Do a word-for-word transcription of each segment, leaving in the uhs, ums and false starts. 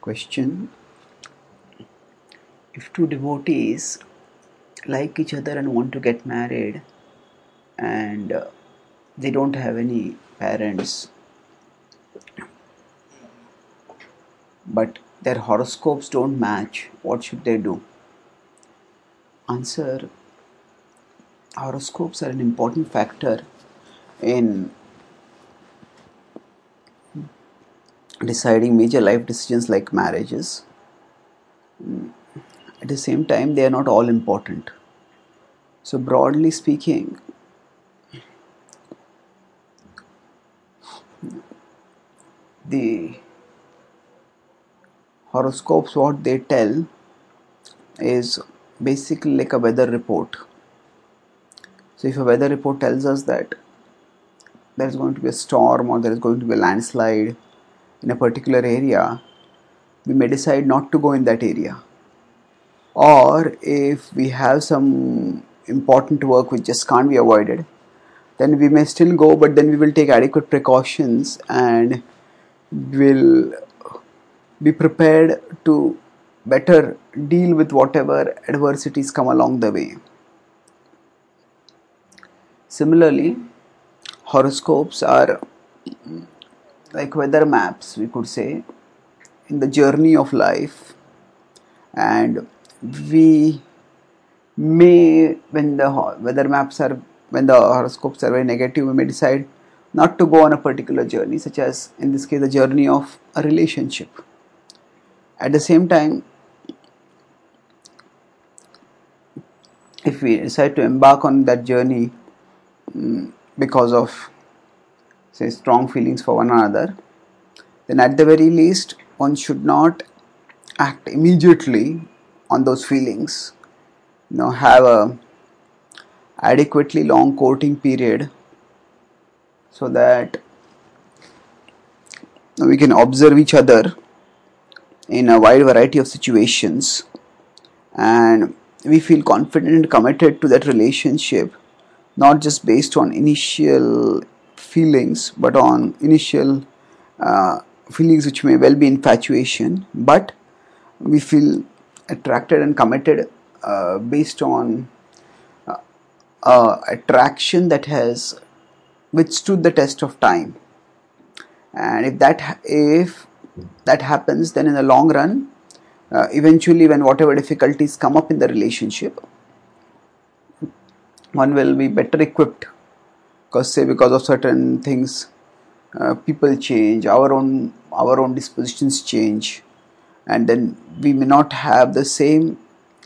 Question: if two devotees like each other and want to get married and uh, they don't have any parents, but their horoscopes don't match, what should they do? Answer: horoscopes are an important factor in deciding major life decisions like marriages. At the same time, they are not all important. So broadly speaking, the horoscopes, what they tell is basically like a weather report. So if a weather report tells us that there is going to be a storm or there is going to be a landslide in a particular area, we may decide not to go in that area. Or if we have some important work which just can't be avoided, then we may still go, but then we will take adequate precautions and will be prepared to better deal with whatever adversities come along the way. Similarly, horoscopes are like weather maps, we could say, in the journey of life, and we may, when the weather maps are, when the horoscopes are very negative, we may decide not to go on a particular journey, such as in this case the journey of a relationship. At the same time, if we decide to embark on that journey because of, say, strong feelings for one another, then at the very least one should not act immediately on those feelings. You know, have a adequately long courting period so that we can observe each other in a wide variety of situations and we feel confident and committed to that relationship, not just based on initial feelings but on initial uh, feelings which may well be infatuation, but we feel attracted and committed uh, based on uh, uh, attraction that has withstood the test of time. And if that if that happens, then in the long run, uh, eventually when whatever difficulties come up in the relationship, one will be better equipped, because say because of certain things uh, people change, our own our own dispositions change, and then we may not have the same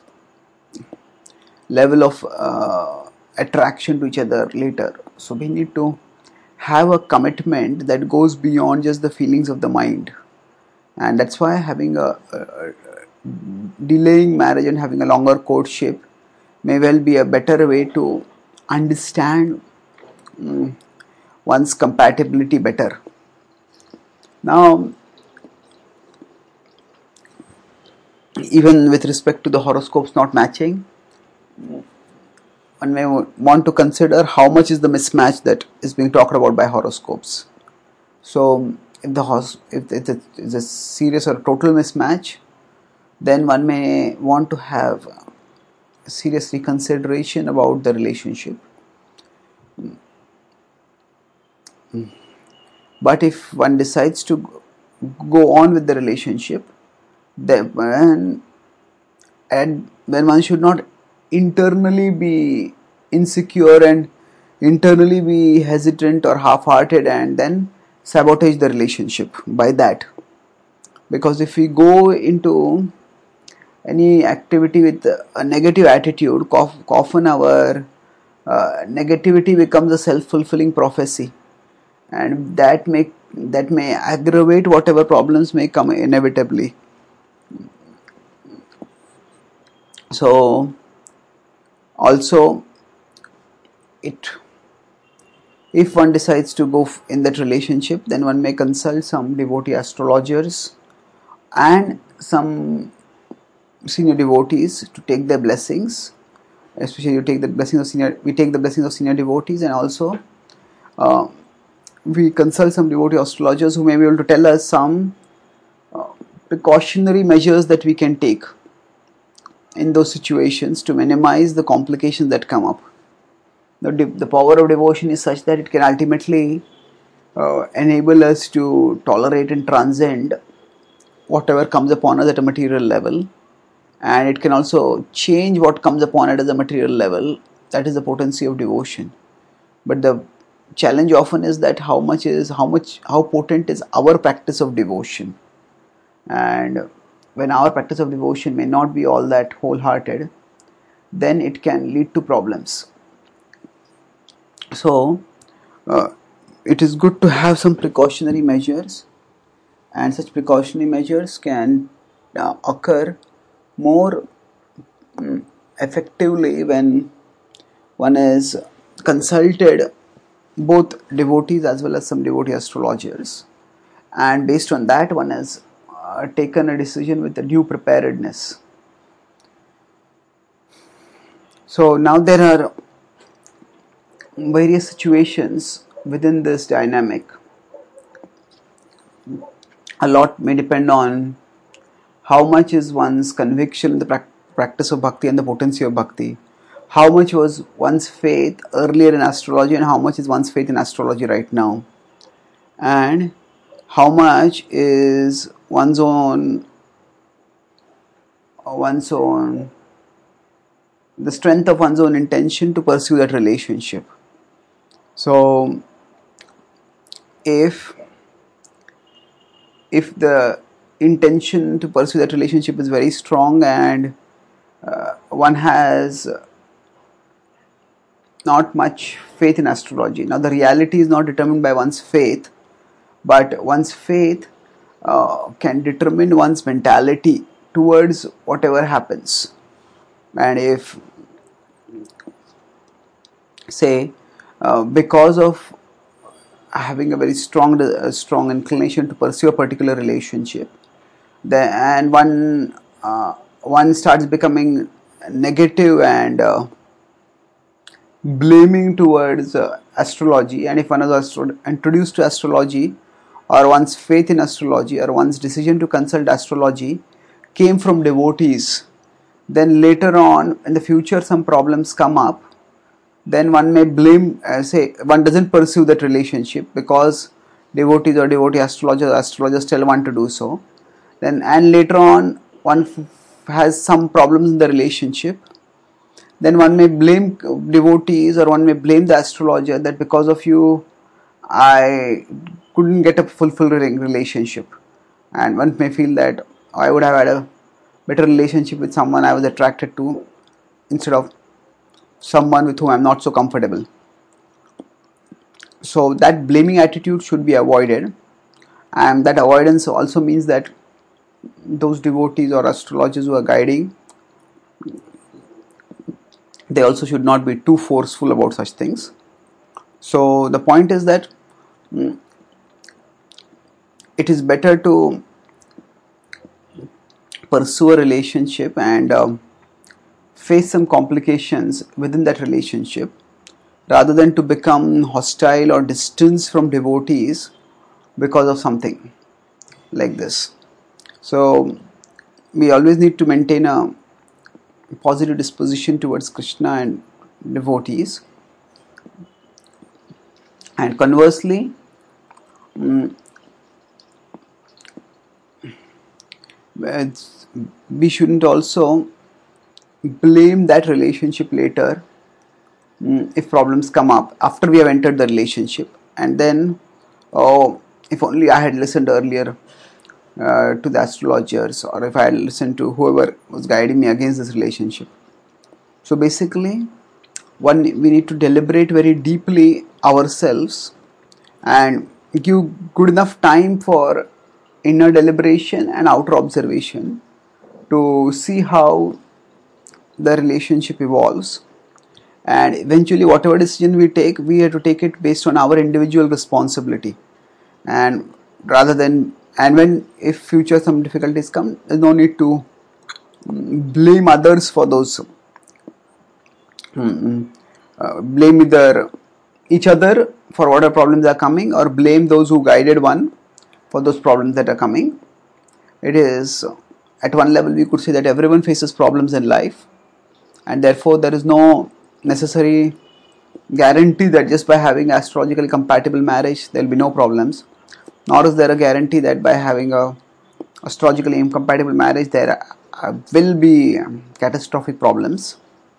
level of uh, attraction to each other later. So we need to have a commitment that goes beyond just the feelings of the mind, and that's why having a, a, a delaying marriage and having a longer courtship may well be a better way to understand um, one's compatibility better. Now, even with respect to the horoscopes not matching, one may want to consider how much is the mismatch that is being talked about by horoscopes. So if the hos- if it's a serious or total mismatch, then one may want to have serious reconsideration about the relationship. But if one decides to go on with the relationship, then and then one should not internally be insecure and internally be hesitant or half-hearted and then sabotage the relationship by that. Because if we go into any activity with a negative attitude, often our uh, negativity becomes a self-fulfilling prophecy, and that may that may aggravate whatever problems may come inevitably. So also, it if one decides to go in that relationship, then one may consult some devotee astrologers and some senior devotees to take their blessings. Especially, you take the blessings of senior. We take the blessings of senior devotees, and also uh, we consult some devotee astrologers who may be able to tell us some uh, precautionary measures that we can take in those situations to minimize the complications that come up. The, the power of devotion is such that it can ultimately uh, enable us to tolerate and transcend whatever comes upon us at a material level, and it can also change what comes upon it at a material level. That is the potency of devotion. But the challenge often is that how much is how much how potent is our practice of devotion, and when our practice of devotion may not be all that wholehearted, then it can lead to problems. So uh, it is good to have some precautionary measures, and such precautionary measures can uh, occur more um, effectively when one is consulted both devotees as well as some devotee astrologers, and based on that one has uh, taken a decision with a due preparedness. So now there are various situations within this dynamic. A lot may depend on how much is one's conviction in the pra- practice of bhakti and the potency of bhakti. How much was one's faith earlier in astrology and how much is one's faith in astrology right now. And how much is one's own, one's own, the strength of one's own intention to pursue that relationship. So, if if the intention to pursue that relationship is very strong and uh, one has not much faith in astrology. Now, the reality is not determined by one's faith, but one's faith uh, can determine one's mentality towards whatever happens. And if, say, uh, because of having a very strong, uh, strong inclination to pursue a particular relationship, then and one uh, one starts becoming negative and uh, blaming towards uh, astrology, and if one is astro- introduced to astrology, or one's faith in astrology, or one's decision to consult astrology came from devotees, then later on in the future some problems come up, then one may blame, uh, say one doesn't pursue that relationship because devotees or devotee astrologers astrologers tell one to do so, then and later on one f- has some problems in the relationship, then one may blame devotees or one may blame the astrologer that because of you I couldn't get a fulfilling relationship, and one may feel that I would have had a better relationship with someone I was attracted to instead of someone with whom I am not so comfortable. So that blaming attitude should be avoided, and that avoidance also means that those devotees or astrologers who are guiding, they also should not be too forceful about such things. So the point is that mm, it is better to pursue a relationship and um, face some complications within that relationship rather than to become hostile or distant from devotees because of something like this. So we always need to maintain a positive disposition towards Krishna and devotees, and conversely um, we shouldn't also blame that relationship later um, if problems come up after we have entered the relationship, and then oh, if only I had listened earlier uh, to the astrologers, or if I had listened to whoever was guiding me against this relationship. So basically one we need to deliberate very deeply ourselves and give good enough time for inner deliberation and outer observation to see how the relationship evolves, and eventually whatever decision we take, we have to take it based on our individual responsibility, and rather than and when if future some difficulties come, there's no need to blame others for those mm, uh, blame either each other for whatever problems are coming or blame those who guided one for those problems that are coming. It is, at one level, we could say that everyone faces problems in life, and therefore there is no necessary guarantee that just by having astrologically compatible marriage there will be no problems, nor is there a guarantee that by having a astrologically incompatible marriage there uh, will be um, catastrophic problems.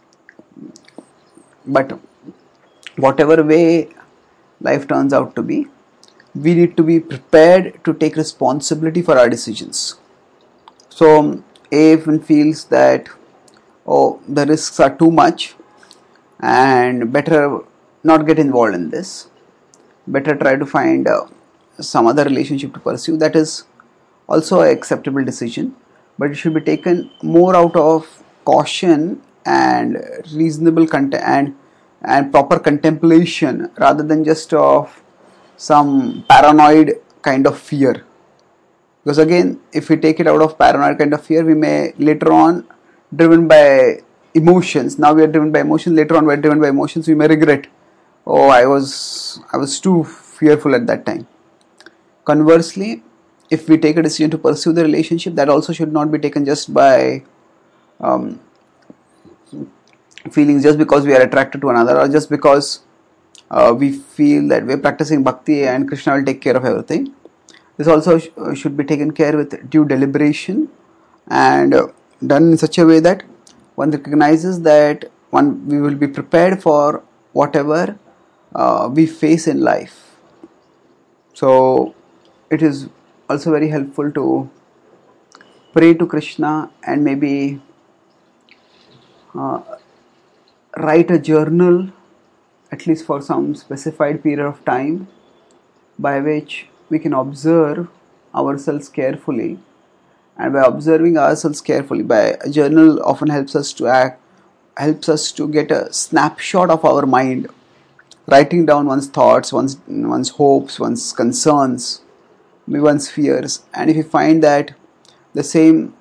But whatever way life turns out to be, we need to be prepared to take responsibility for our decisions. So if one feels that, oh, the risks are too much and better not get involved in this, better try to find uh, some other relationship to pursue, that is also an acceptable decision, but it should be taken more out of caution and reasonable content and and proper contemplation rather than just of some paranoid kind of fear. Because again, if we take it out of paranoid kind of fear, we may later on, driven by emotions, now we are driven by emotions, later on we are driven by emotions, we may regret, oh, I was I was too fearful at that time. Conversely, if we take a decision to pursue the relationship, that also should not be taken just by um, feelings, just because we are attracted to another, or just because uh, we feel that we are practicing bhakti and Krishna will take care of everything. This also sh- should be taken care with due deliberation and uh, done in such a way that one recognizes that one we will be prepared for whatever uh, we face in life. So it is also very helpful to pray to Krishna and maybe uh, write a journal at least for some specified period of time by which we can observe ourselves carefully. And by observing ourselves carefully, by a journal often helps us to act, helps us to get a snapshot of our mind, writing down one's thoughts, one's one's hopes, one's concerns, maybe one's fears. And if you find that the same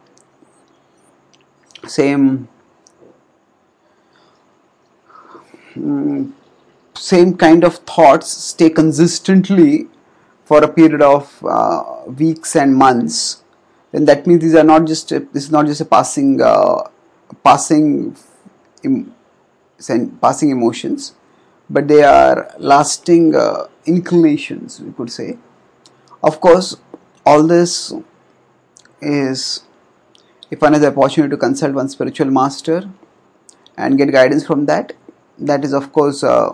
same um, same kind of thoughts stay consistently for a period of uh, weeks and months, then that means these are not just a, this is not just a passing uh, passing em, passing emotions, but they are lasting uh, inclinations, we could say. Of course, all this is, if one has the opportunity to consult one spiritual master and get guidance from that, that is of course uh,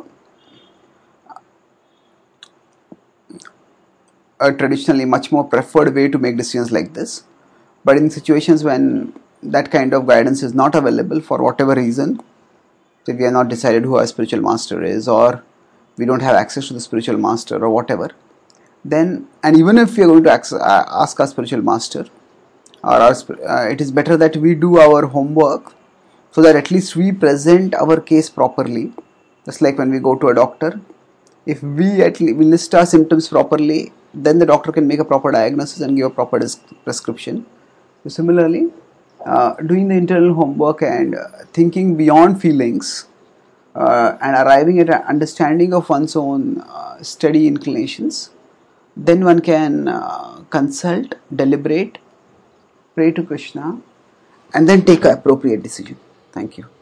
a traditionally much more preferred way to make decisions like this. But in situations when that kind of guidance is not available for whatever reason, if we have not decided who our spiritual master is, or we don't have access to the spiritual master or whatever, then, and even if we are going to ask, uh, ask our spiritual master, or our, uh, it is better that we do our homework so that at least we present our case properly. Just like when we go to a doctor, if we at least we list our symptoms properly, then the doctor can make a proper diagnosis and give a proper prescription. So similarly, uh, doing the internal homework and uh, thinking beyond feelings uh, and arriving at an understanding of one's own uh, steady inclinations, then one can uh, consult, deliberate, pray to Krishna, and then take an appropriate decision. Thank you.